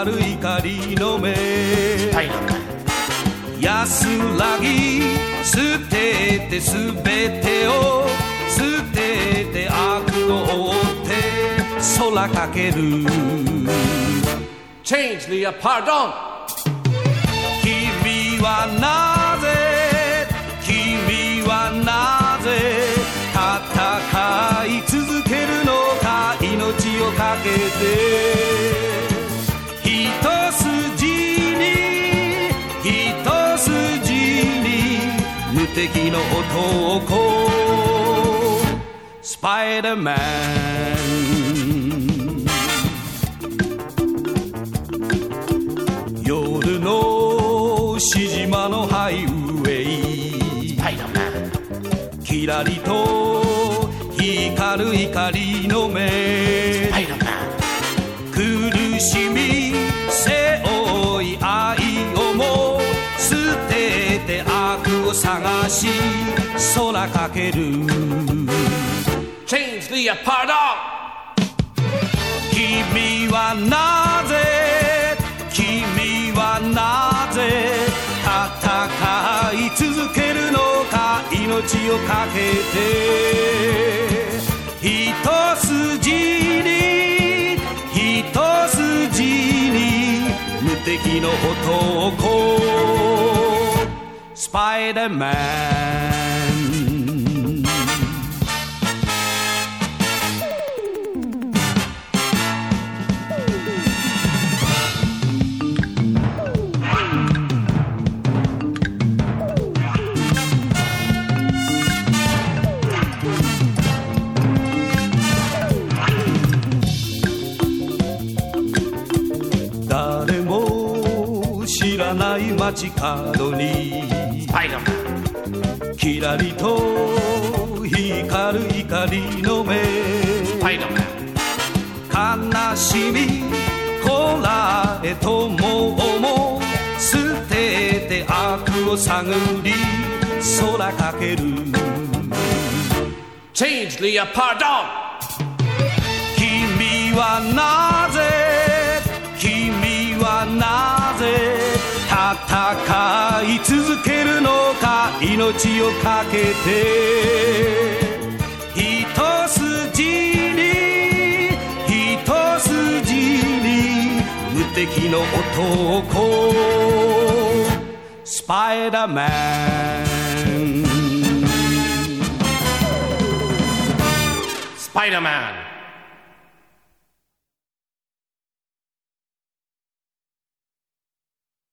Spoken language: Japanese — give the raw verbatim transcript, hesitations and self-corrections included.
光る怒りの目、 はい、 安らぎ捨ててすべてを捨てて悪を追って空かける Change the pardon 君はなぜ君はなぜ戦い続けるのか、命をかけて一筋に一筋に無敵の男スパイダーマン、夜のしじまのハイウェイ、 スパイダーマン、 キラリと光る怒りの目、 スパイダーマン、 苦しみ背負い愛をも捨てて悪を探し空かける Change the pardon 君はなぜ君はなぜ戦い続けるのか、命をかけて一筋に一筋に無敵の男スパイダーマン、誰も知らない街角にスパイダーマン、 キラリと光る怒りの目、 スパイダーマン、 悲しみこらえともも捨てて悪を探り空かける Change the pardon 君はなぜ君はなぜ戦い続けるのか、命をかけて一筋に一筋に無敵の男スパイダーマン、 スパイダーマン